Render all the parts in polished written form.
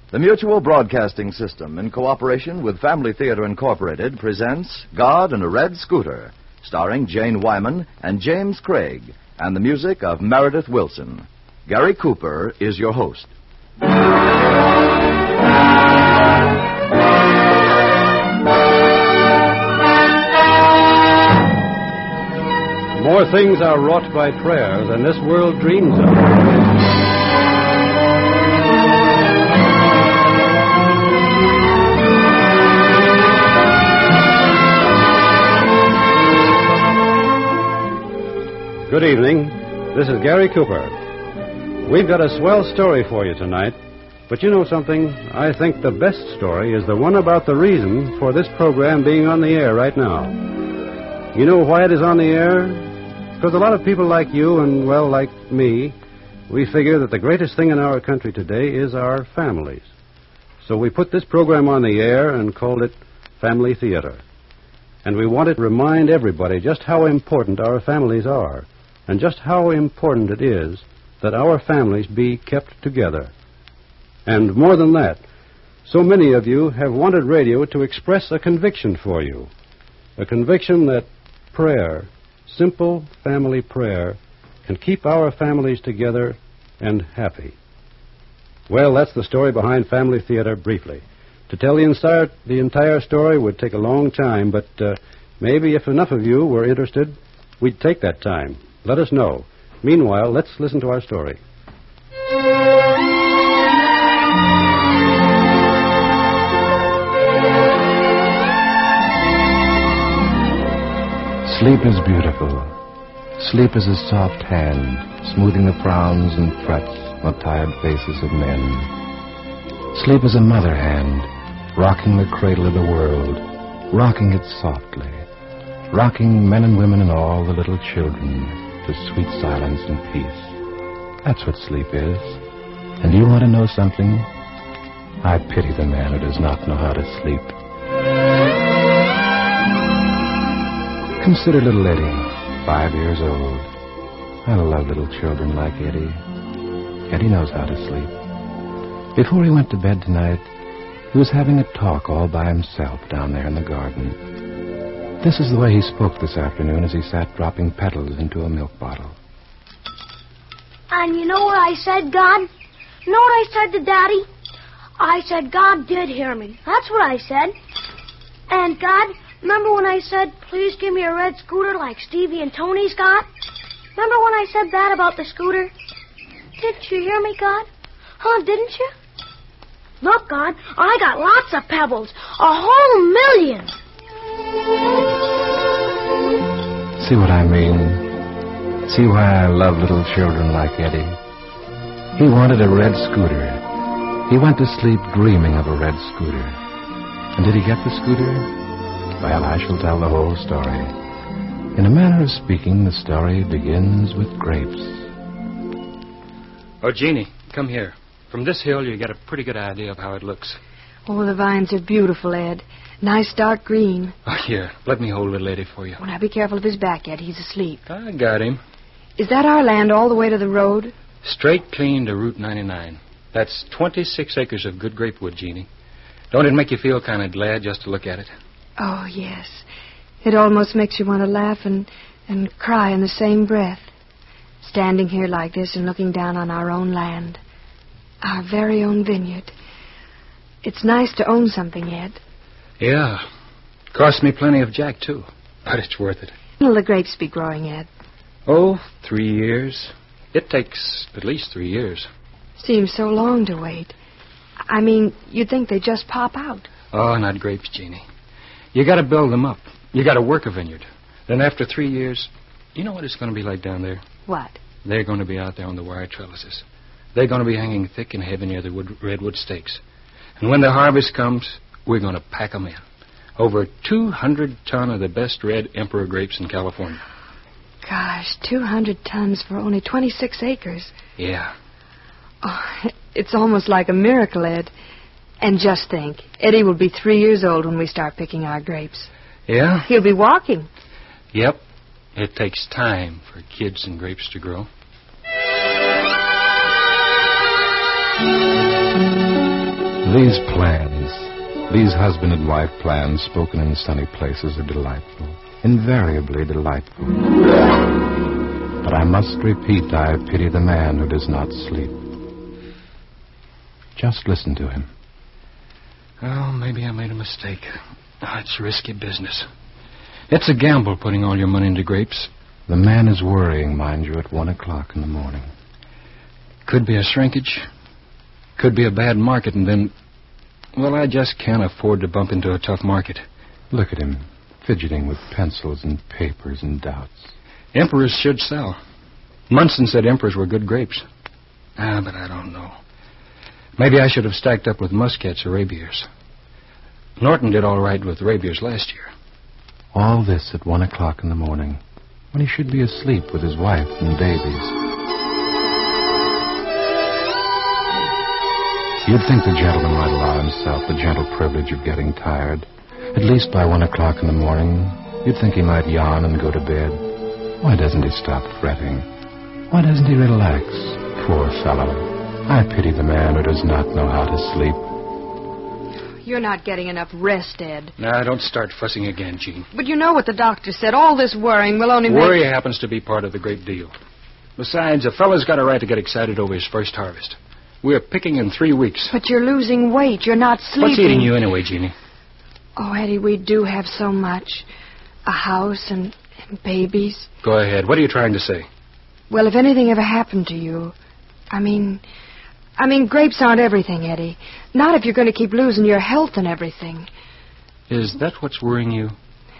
The Mutual Broadcasting System, in cooperation with Family Theater Incorporated, presents God in a Red Scooter, starring Jane Wyman and James Craig, and the music of Meredith Wilson. Gary Cooper is your host. More things are wrought by prayer than this world dreams of. Good evening. This is Gary Cooper. We've got a swell story for you tonight. But you know something? I think the best story is the one about the reason for this program being on the air right now. You know why it is on the air? Because a lot of people like you and, well, like me, we figure that the greatest thing in our country today is our families. So we put this program on the air and called it Family Theater. And we wanted to remind everybody just how important our families are and just how important it is that our families be kept together. And more than that, so many of you have wanted radio to express a conviction for you, a conviction that prayer, simple family prayer, can keep our families together and happy. Well, that's the story behind Family Theater briefly. To tell the entire story would take a long time, but maybe if enough of you were interested, we'd take that time. Let us know. Meanwhile, let's listen to our story. Sleep is beautiful. Sleep is a soft hand, smoothing the frowns and frets of tired faces of men. Sleep is a mother hand, rocking the cradle of the world, rocking it softly, rocking men and women and all the little children to sweet silence and peace. That's what sleep is. And you want to know something? I pity the man who does not know how to sleep. Consider little Eddie, 5 years old. I love little children like Eddie. Eddie knows how to sleep. Before he went to bed tonight, he was having a talk all by himself down there in the garden. This is the way he spoke this afternoon as he sat dropping petals into a milk bottle. And you know what I said, God? You know what I said to Daddy? I said God did hear me. That's what I said. And God, remember when I said, please give me a red scooter like Stevie and Tony's got? Remember when I said that about the scooter? Didn't you hear me, God? Huh, didn't you? Look, God, I got lots of pebbles. A whole million. See what I mean? See why I love little children like Eddie? He wanted a red scooter. He went to sleep dreaming of a red scooter. And did he get the scooter? Well, I shall tell the whole story. In a manner of speaking, the story begins with grapes. Oh, Jeannie, come here. From this hill, you get a pretty good idea of how it looks. Oh, the vines are beautiful, Ed. Nice dark green. Oh, here, let me hold little Eddie for you. Oh, now be careful of his back, Ed. He's asleep. I got him. Is that our land all the way to the road? Straight clean to Route 99. That's 26 acres of good grapewood, Jeannie. Don't it make you feel kind of glad just to look at it? Oh, yes. It almost makes you want to laugh and cry in the same breath. Standing here like this and looking down on our own land. Our very own vineyard. It's nice to own something, Ed. Yeah. Cost me plenty of jack, too. But it's worth it. When will the grapes be growing, Ed? Oh, 3 years. It takes at least 3 years. Seems so long to wait. I mean, you'd think they'd just pop out. Oh, not grapes, Jeannie. You got to build them up. You got to work a vineyard. Then after 3 years, you know what it's going to be like down there? What? They're going to be out there on the wire trellises. They're going to be hanging thick and heavy near the redwood stakes. And when the harvest comes, we're going to pack them in. Over 200 ton of the best red Emperor grapes in California. Gosh, 200 tons for only 26 acres. Yeah. Oh, it's almost like a miracle, Ed. And just think, Eddie will be 3 years old when we start picking our grapes. Yeah? He'll be walking. Yep. It takes time for kids and grapes to grow. These plans, these husband and wife plans spoken in sunny places are delightful, invariably delightful. But I must repeat, I pity the man who does not sleep. Just listen to him. Oh, maybe I made a mistake. It's risky business. It's a gamble putting all your money into grapes. The man is worrying, mind you, at 1 o'clock in the morning. Could be a shrinkage. Could be a bad market, and then... Well, I just can't afford to bump into a tough market. Look at him, fidgeting with pencils and papers and doubts. Emperors should sell. Munson said emperors were good grapes. But I don't know. Maybe I should have stacked up with Muscats or Rabiers. Norton did all right with Rabiers last year. All this at 1 o'clock in the morning, when he should be asleep with his wife and babies. You'd think the gentleman might allow himself the gentle privilege of getting tired. At least by 1 o'clock in the morning, you'd think he might yawn and go to bed. Why doesn't he stop fretting? Why doesn't he relax? Poor fellow. I pity the man who does not know how to sleep. You're not getting enough rest, Ed. Now, don't start fussing again, Jean. But you know what the doctor said. All this worrying will only make... Worry happens to be part of the great deal. Besides, a fellow's got a right to get excited over his first harvest. We're picking in 3 weeks. But you're losing weight. You're not sleeping. What's eating you anyway, Jeannie? Oh, Eddie, we do have so much. A house and babies. Go ahead. What are you trying to say? Well, if anything ever happened to you... I mean, grapes aren't everything, Eddie. Not if you're going to keep losing your health and everything. Is that what's worrying you?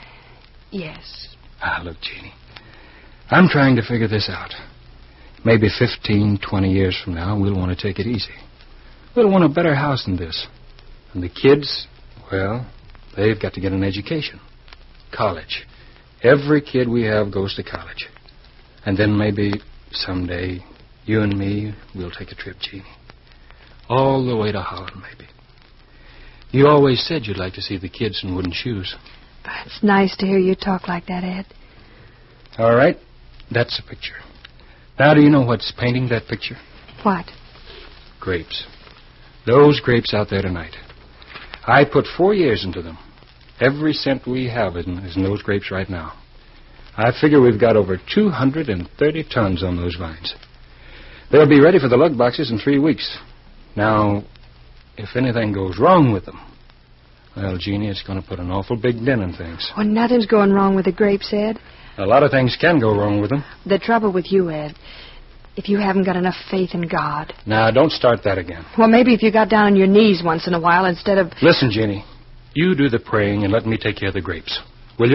Yes. Look, Jeannie. I'm trying to figure this out. Maybe 15, 20 years from now, we'll want to take it easy. We'll want a better house than this. And the kids, well, they've got to get an education. College. Every kid we have goes to college. And then maybe someday, you and me, we'll take a trip, Jeannie. All the way to Holland, maybe. You always said you'd like to see the kids in wooden shoes. It's nice to hear you talk like that, Ed. All right. That's the picture. Now, do you know what's painting that picture? What? Grapes. Those grapes out there tonight. I put 4 years into them. Every cent we have is in those grapes right now. I figure we've got over 230 tons on those vines. They'll be ready for the lug boxes in 3 weeks. Now, if anything goes wrong with them, well, Jeannie, it's going to put an awful big dent in things. Well, nothing's going wrong with the grapes, Ed. A lot of things can go wrong with them. The trouble with you, Ed, if you haven't got enough faith in God. Now, don't start that again. Well, maybe if you got down on your knees once in a while instead of... Listen, Jeannie, you do the praying and let me take care of the grapes. Will you?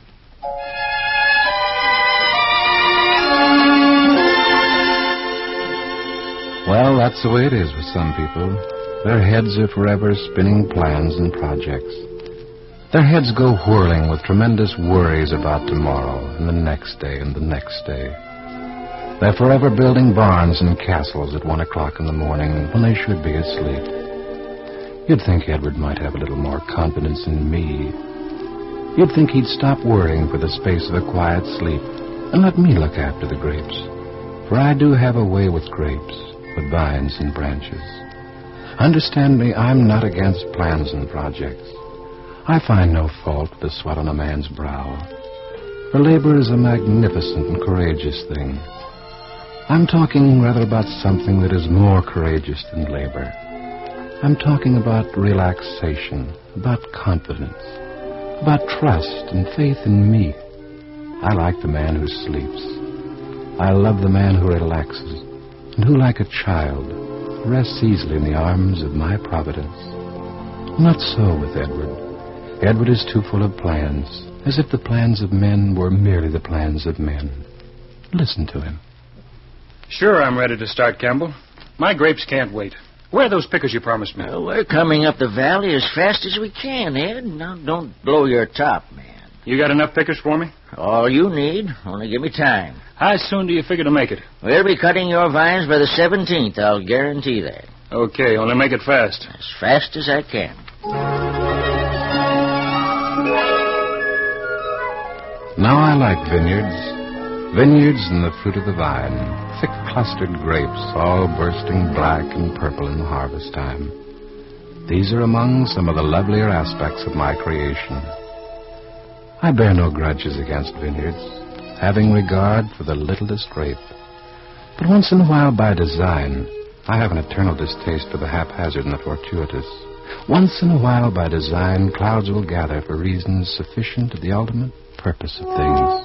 Well, that's the way it is with some people. Their heads are forever spinning plans and projects. Their heads go whirling with tremendous worries about tomorrow and the next day and the next day. They're forever building barns and castles at 1 o'clock in the morning when they should be asleep. You'd think Edward might have a little more confidence in me. You'd think he'd stop worrying for the space of a quiet sleep and let me look after the grapes. For I do have a way with grapes, with vines and branches. Understand me, I'm not against plans and projects. I find no fault with the sweat on a man's brow. For labor is a magnificent and courageous thing. I'm talking rather about something that is more courageous than labor. I'm talking about relaxation, about confidence, about trust and faith in me. I like the man who sleeps. I love the man who relaxes and who, like a child, rests easily in the arms of my providence. Not so with Edward. Edward is too full of plans, as if the plans of men were merely the plans of men. Listen to him. Sure, I'm ready to start, Campbell. My grapes can't wait. Where are those pickers you promised me? Well, we're coming up the valley as fast as we can, Ed. Now, don't blow your top, man. You got enough pickers for me? All you need. Only give me time. How soon do you figure to make it? We'll be cutting your vines by the 17th, I'll guarantee that. Okay, only make it fast. As fast as I can. Now I like vineyards. Vineyards and the fruit of the vine. Thick clustered grapes, all bursting black and purple in the harvest time. These are among some of the lovelier aspects of my creation. I bear no grudges against vineyards, having regard for the littlest grape. But once in a while, by design, I have an eternal distaste for the haphazard and the fortuitous. Once in a while, by design, clouds will gather for reasons sufficient to the ultimate purpose of things.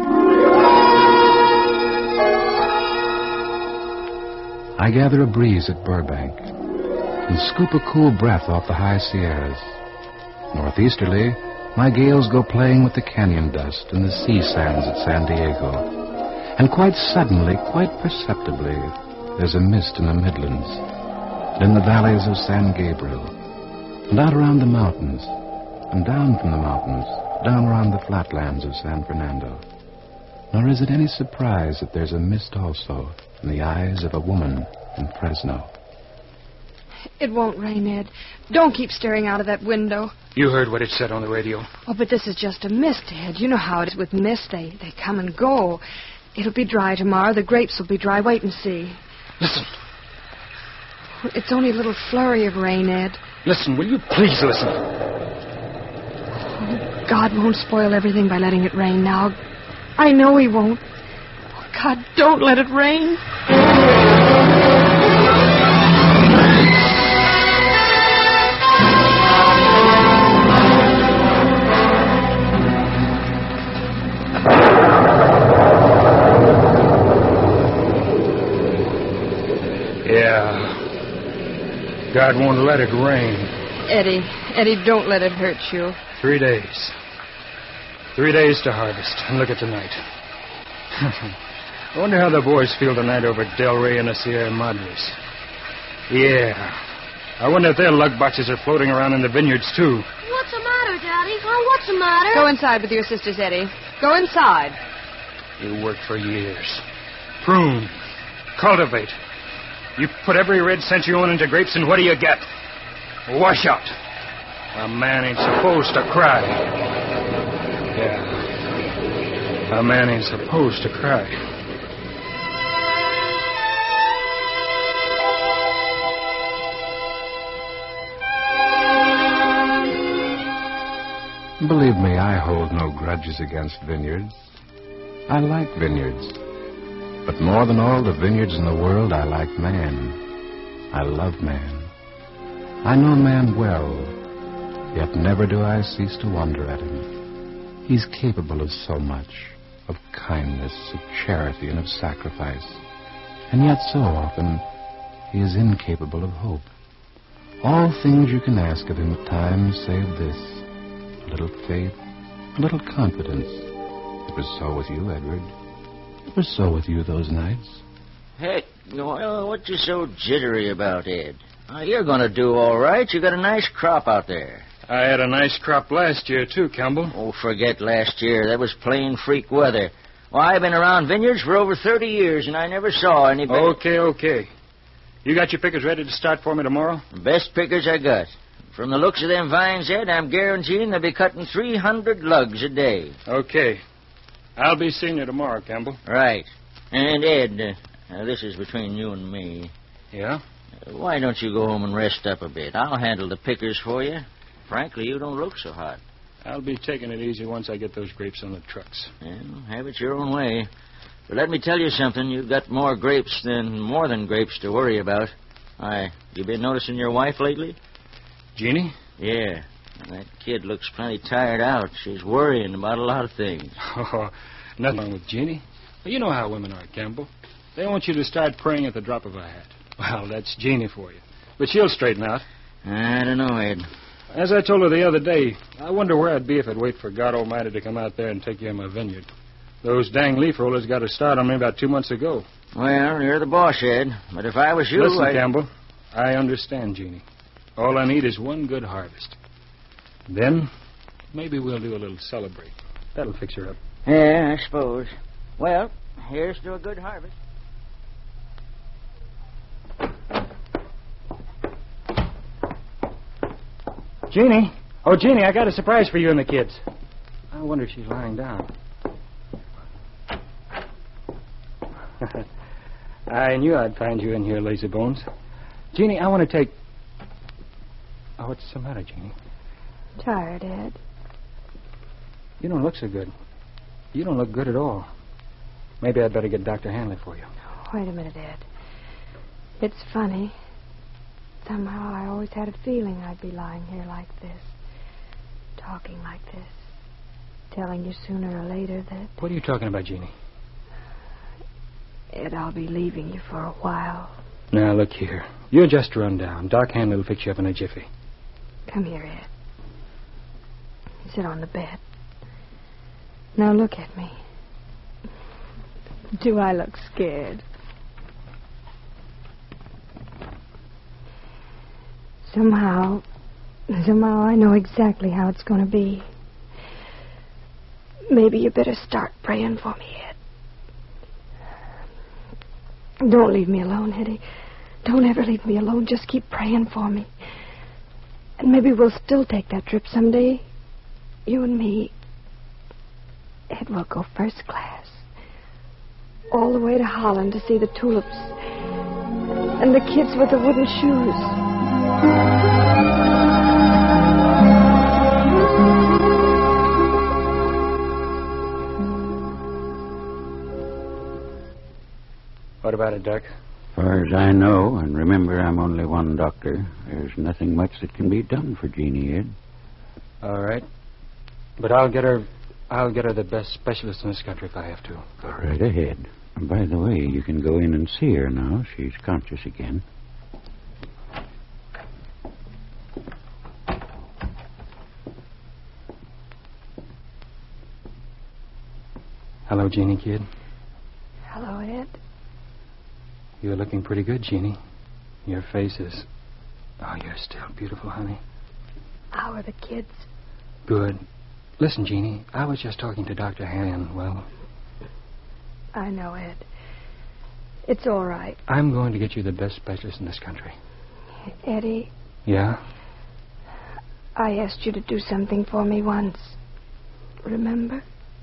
I gather a breeze at Burbank and scoop a cool breath off the high Sierras. Northeasterly, my gales go playing with the canyon dust and the sea sands at San Diego. And quite suddenly, quite perceptibly, there's a mist in the Midlands, and in the valleys of San Gabriel, and out around the mountains, and down from the mountains, down around the flatlands of San Fernando. Nor is it any surprise that there's a mist also in the eyes of a woman in Fresno. It won't rain, Ed. Don't keep staring out of that window. You heard what it said on the radio. Oh, but this is just a mist, Ed. You know how it is with mist. They come and go. It'll be dry tomorrow. The grapes will be dry. Wait and see. Listen. It's only a little flurry of rain, Ed. Listen, will you please listen? Oh, God won't spoil everything by letting it rain now. I know he won't. Oh, God, don't let it rain. God won't let it rain. Eddie, don't let it hurt you. 3 days. 3 days to harvest. And look at tonight. I wonder how the boys feel tonight over Del Rey and the Sierra Madres. Yeah. I wonder if their lug boxes are floating around in the vineyards, too. What's the matter, Daddy? Oh, what's the matter? Go inside with your sisters, Eddie. Go inside. You worked for years. Prune. Cultivate. You put every red cent you own into grapes, and what do you get? A washout. A man ain't supposed to cry. Yeah. A man ain't supposed to cry. Believe me, I hold no grudges against vineyards. I like vineyards. But more than all the vineyards in the world, I like man. I love man. I know man well, yet never do I cease to wonder at him. He's capable of so much, of kindness, of charity, and of sacrifice. And yet so often, he is incapable of hope. All things you can ask of him at times, save this: a little faith, a little confidence. It was so with you, Edward. It was so with you those nights. Heck, well, what you so jittery about, Ed? You're going to do all right. You got a nice crop out there. I had a nice crop last year, too, Campbell. Oh, forget last year. That was plain freak weather. Well, I've been around vineyards for over 30 years, and I never saw any better. Okay. You got your pickers ready to start for me tomorrow? Best pickers I got. From the looks of them vines, Ed, I'm guaranteeing they'll be cutting 300 lugs a day. Okay. I'll be seeing you tomorrow, Campbell. Right. And, Ed, this is between you and me. Yeah? Why don't you go home and rest up a bit? I'll handle the pickers for you. Frankly, you don't look so hot. I'll be taking it easy once I get those grapes on the trucks. Well, have it your own way. But let me tell you something. You've got more than grapes to worry about. You been noticing your wife lately? Jeannie? Yeah. That kid looks plenty tired out. She's worrying about a lot of things. Oh, nothing wrong with Jeannie. Well, you know how women are, Campbell. They want you to start praying at the drop of a hat. Well, that's Jeannie for you. But she'll straighten out. I don't know, Ed. As I told her the other day, I wonder where I'd be if I'd wait for God Almighty to come out there and take care of my vineyard. Those dang leaf rollers got a start on me about 2 months ago. Well, you're the boss, Ed. But if I was you, Listen, Campbell, I understand, Jeannie. All I need is one good harvest. Then, maybe we'll do a little celebrate. That'll fix her up. Yeah, I suppose. Well, here's to a good harvest. Jeannie? Oh, Jeannie, I got a surprise for you and the kids. I wonder if she's lying down. I knew I'd find you in here, lazy bones. Jeannie, I want to take... Oh, what's the matter, Jeannie? Tired, Ed. You don't look so good. You don't look good at all. Maybe I'd better get Dr. Hanley for you. Wait a minute, Ed. It's funny. Somehow I always had a feeling I'd be lying here like this, talking like this, telling you sooner or later that... What are you talking about, Jeannie? Ed, I'll be leaving you for a while. Now, look here. You're just run down. Doc Hanley will fix you up in a jiffy. Come here, Ed. Sit on the bed. Now look at me. Do I look scared? Somehow I know exactly how it's going to be. Maybe you better start praying for me, Ed. Don't leave me alone, Eddie. Don't ever leave me alone. Just keep praying for me. And maybe we'll still take that trip someday. You and me. Ed, we'll go first class. All the way to Holland to see the tulips. And the kids with the wooden shoes. What about it, Doc? As far as I know, and remember I'm only one doctor, there's nothing much that can be done for Jeannie, Ed. All right. But I'll get her the best specialist in this country if I have to. Go right ahead. And by the way, you can go in and see her now. She's conscious again. Hello, Jeannie, kid. Hello, Ed. You're looking pretty good, Jeannie. Your face is... Oh, you're still beautiful, honey. How are the kids? Good. Listen, Jeannie, I was just talking to Dr. Han. Well... I know, Ed. It's all right. I'm going to get you the best specialist in this country. Eddie? Yeah? I asked you to do something for me once. Remember?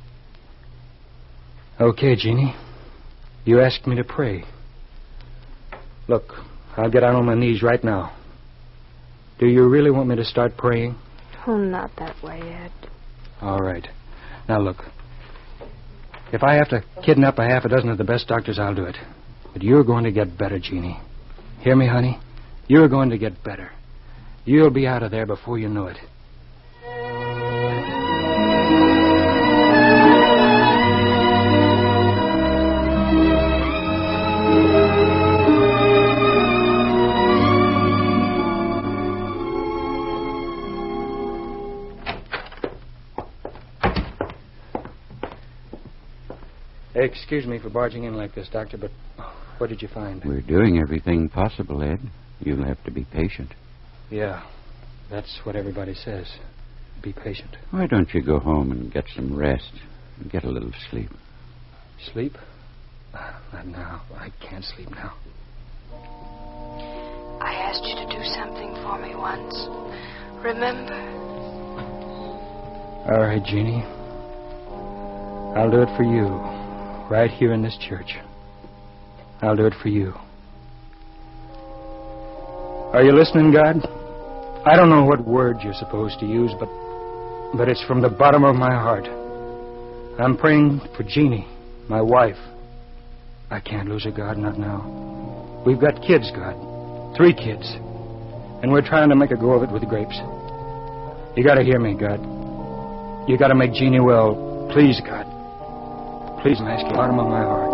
Okay, Jeannie. You asked me to pray. Look, I'll get out on my knees right now. Do you really want me to start praying? Oh, not that way, Ed. All right. Now, look. If I have to kidnap a half a dozen of the best doctors, I'll do it. But you're going to get better, Jeannie. Hear me, honey? You're going to get better. You'll be out of there before you know it. Excuse me for barging in like this, Doctor, but what did you find? We're doing everything possible, Ed. You'll have to be patient. Yeah, that's what everybody says. Be patient. Why don't you go home and get some rest and get a little sleep? Sleep? Not now. I can't sleep now. I asked you to do something for me once. Remember? All right, Jeannie. I'll do it for you. Right here in this church. I'll do it for you. Are you listening, God? I don't know what word you're supposed to use, but it's from the bottom of my heart. I'm praying for Jeannie, my wife. I can't lose her, God, not now. We've got kids, God. 3 kids. And we're trying to make a go of it with grapes. You gotta hear me, God. You gotta make Jeannie well. Please, God. Please, I'm asking you, bottom of my heart.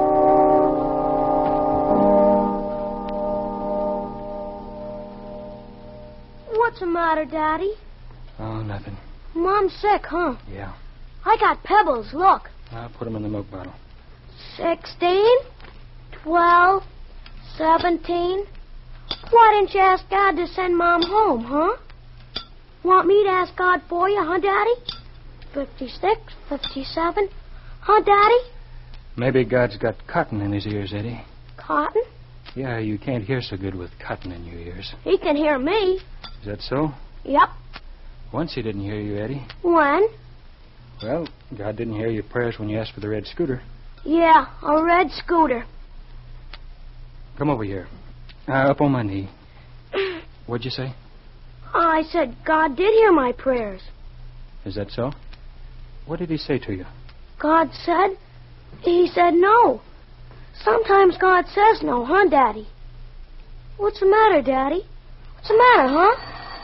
What's the matter, Daddy? Oh, nothing. Mom's sick, huh? Yeah. I got pebbles, look. I'll put them in the milk bottle. 16, 12, 17. Why didn't you ask God to send Mom home, huh? Want me to ask God for you, huh, Daddy? 56, 57. Huh, Daddy? Maybe God's got cotton in his ears, Eddie. Cotton? Yeah, you can't hear so good with cotton in your ears. He can hear me. Is that so? Yep. Once he didn't hear you, Eddie. When? Well, God didn't hear your prayers when you asked for the red scooter. Yeah, a red scooter. Come over here. Up on my knee. What'd you say? I said God did hear my prayers. Is that so? What did he say to you? God said? He said no. Sometimes God says no, huh, Daddy? What's the matter, Daddy? What's the matter, huh?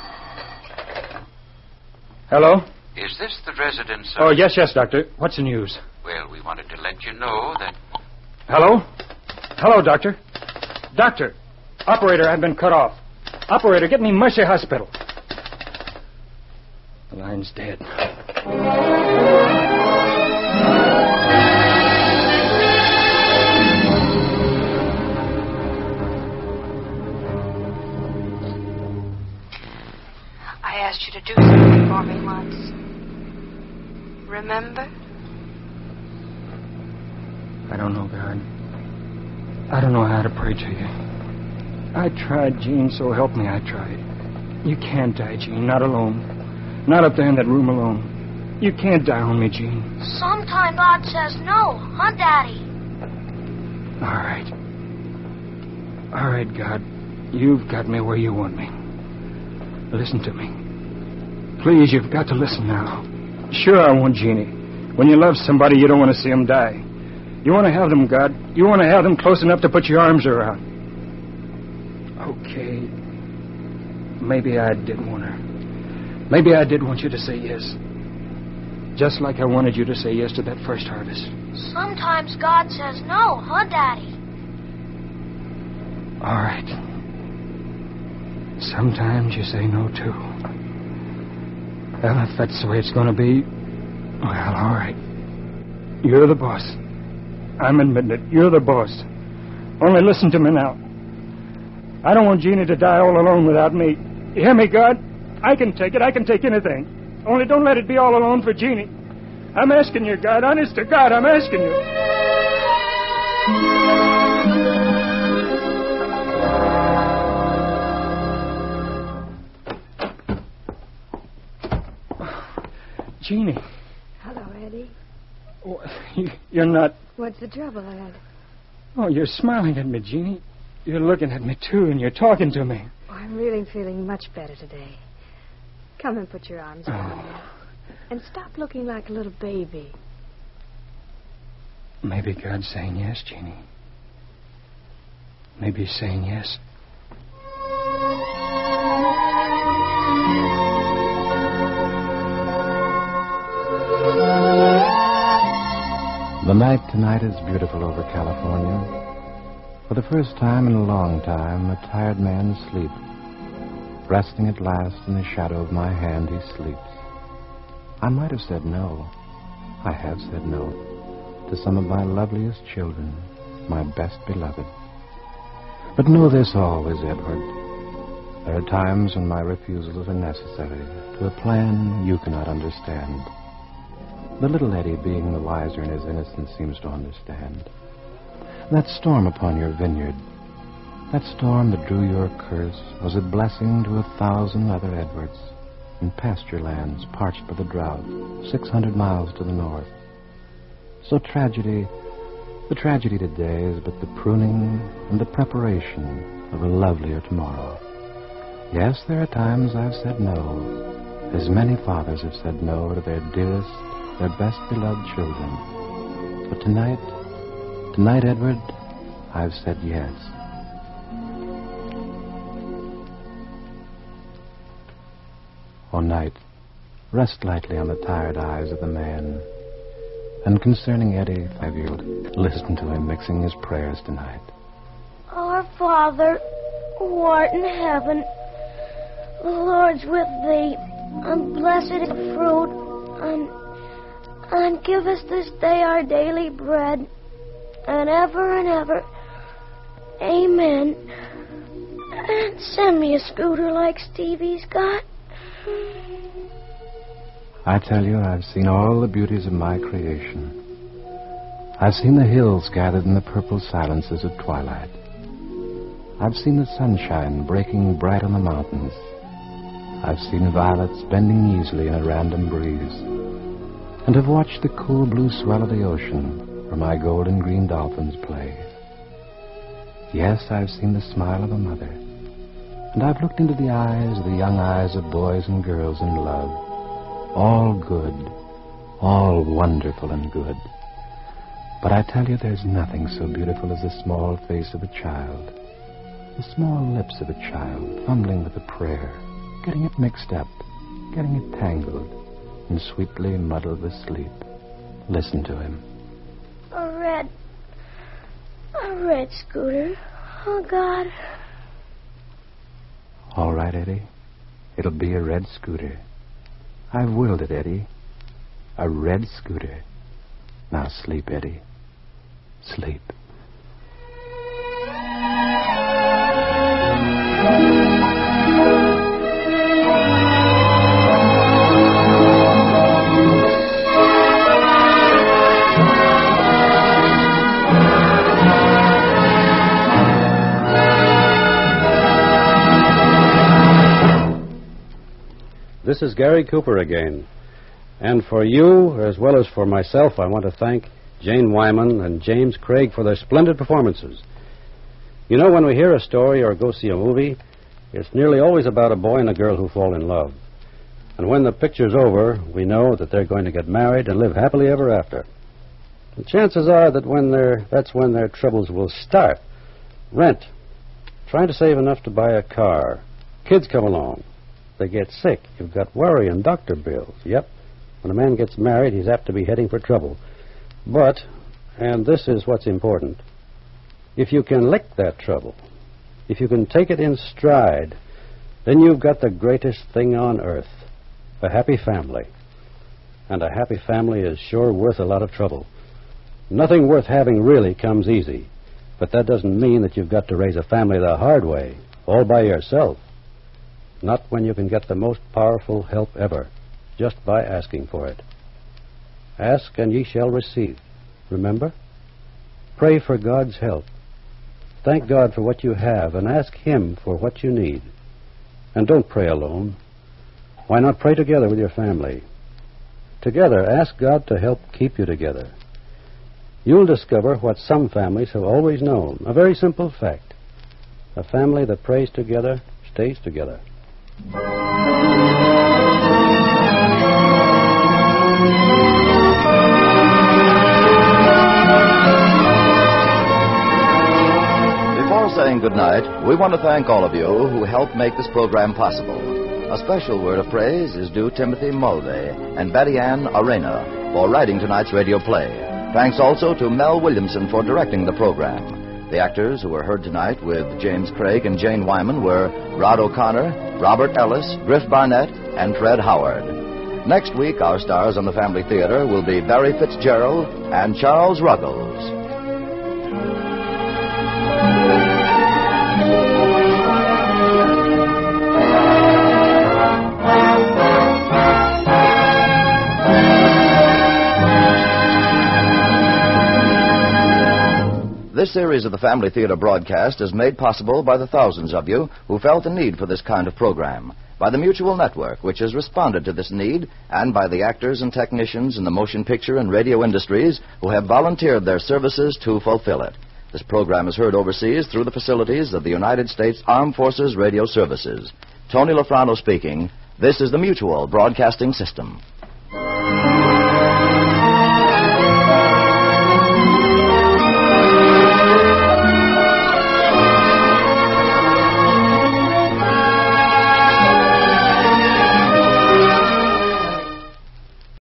Hello? Is this the residence of... Oh, yes, Doctor. What's the news? Well, we wanted to let you know that... Hello? Hello, Doctor. Doctor. Operator, I've been cut off. Operator, get me Mercy Hospital. The line's dead. I asked you to do something for me once. Remember? I don't know, God. I don't know how to pray to you. I tried, Gene, so help me, I tried. You can't die, Gene, not alone. Not up there in that room alone. You can't die on me, Gene. Sometimes God says no, huh, Daddy? All right. All right, God. You've got me where you want me. Listen to me. Please, you've got to listen now. Sure, I want Jeannie. When you love somebody, you don't want to see them die. You want to have them, God. You want to have them close enough to put your arms around. Okay. Maybe I did want her. Maybe I did want you to say yes. Just like I wanted you to say yes to that first harvest. Sometimes God says no, huh, Daddy? All right. Sometimes you say no, too. Well, if that's the way it's going to be, well, all right. You're the boss. I'm admitting it. You're the boss. Only listen to me now. I don't want Jeannie to die all alone without me. You hear me, God? I can take it. I can take anything. Only don't let it be all alone for Jeannie. I'm asking you, God. Honest to God, I'm asking you. Jeannie. Hello, Eddie. Oh, you're not... What's the trouble, Ed? Oh, you're smiling at me, Jeannie. You're looking at me, too, and you're talking to me. Oh, I'm really feeling much better today. Come and put your arms around me. And stop looking like a little baby. Maybe God's saying yes, Jeannie. Maybe he's saying yes. The night tonight is beautiful over California. For the first time in a long time, a tired man sleeps. Resting at last in the shadow of my hand, he sleeps. I might have said no. I have said no to some of my loveliest children, my best beloved. But know this always, Edward. There are times when my refusals are necessary to a plan you cannot understand. The little Eddie, being the wiser in his innocence, seems to understand. That storm upon your vineyard, that storm that drew your curse, was a blessing to 1,000 other Edwards in pasture lands parched by the drought, 600 miles to the north. So the tragedy today is but the pruning and the preparation of a lovelier tomorrow. Yes, there are times I've said no, as many fathers have said no to their dearest, their best beloved children. But tonight, Edward, I've said yes. O night, rest lightly on the tired eyes of the man. And concerning Eddie, if you would listen to him mixing his prayers tonight. Our Father, who art in heaven, the Lord's with thee, and blessed is the fruit, and give us this day our daily bread, and ever, amen. And send me a scooter like Stevie's got. I tell you, I've seen all the beauties of my creation. I've seen the hills gathered in the purple silences of twilight. I've seen the sunshine breaking bright on the mountains. I've seen violets bending easily in a random breeze, and have watched the cool blue swell of the ocean where my golden green dolphins play. Yes, I've seen the smile of a mother, And I've looked into the eyes, the young eyes of boys and girls in love. All good, all wonderful and good. But I tell you, there's nothing so beautiful as the small face of a child. The small lips of a child, fumbling with a prayer, getting it mixed up, getting it tangled, and sweetly muddled with sleep. Listen to him. A red scooter. Oh, God. All right, Eddie. It'll be a red scooter. I've willed it, Eddie. A red scooter. Now sleep, Eddie. Sleep. This is Gary Cooper again. And for you, as well as for myself, I want to thank Jane Wyman and James Craig for their splendid performances. You know, when we hear a story or go see a movie, it's nearly always about a boy and a girl who fall in love. And when the picture's over, we know that they're going to get married and live happily ever after. The chances are that that's when their troubles will start. Rent, trying to save enough to buy a car, kids come along. They get sick. You've got worry and doctor bills. Yep. When a man gets married, he's apt to be heading for trouble. But, and this is what's important, if you can lick that trouble, if you can take it in stride, then you've got the greatest thing on earth, a happy family. And a happy family is sure worth a lot of trouble. Nothing worth having really comes easy. But that doesn't mean that you've got to raise a family the hard way, all by yourself. Not when you can get the most powerful help ever, just by asking for it. Ask and ye shall receive. Remember? Pray for God's help. Thank God for what you have and ask Him for what you need. And don't pray alone. Why not pray together with your family? Together, ask God to help keep you together. You'll discover what some families have always known, a very simple fact. A family that prays together stays together. Before saying goodnight, we want to thank all of you who helped make this program possible. A special word of praise is due Timothy Mulvey and Betty Ann Arena for writing tonight's radio play. Thanks also to Mel Williamson for directing the program. The actors who were heard tonight with James Craig and Jane Wyman were Rod O'Connor, Robert Ellis, Griff Barnett, and Fred Howard. Next week, our stars on the Family Theater will be Barry Fitzgerald and Charles Ruggles. This series of the Family Theater broadcast is made possible by the thousands of you who felt the need for this kind of program, by the Mutual Network, which has responded to this need, and by the actors and technicians in the motion picture and radio industries who have volunteered their services to fulfill it. This program is heard overseas through the facilities of the United States Armed Forces Radio Services. Tony Lafrano speaking. This is the Mutual Broadcasting System.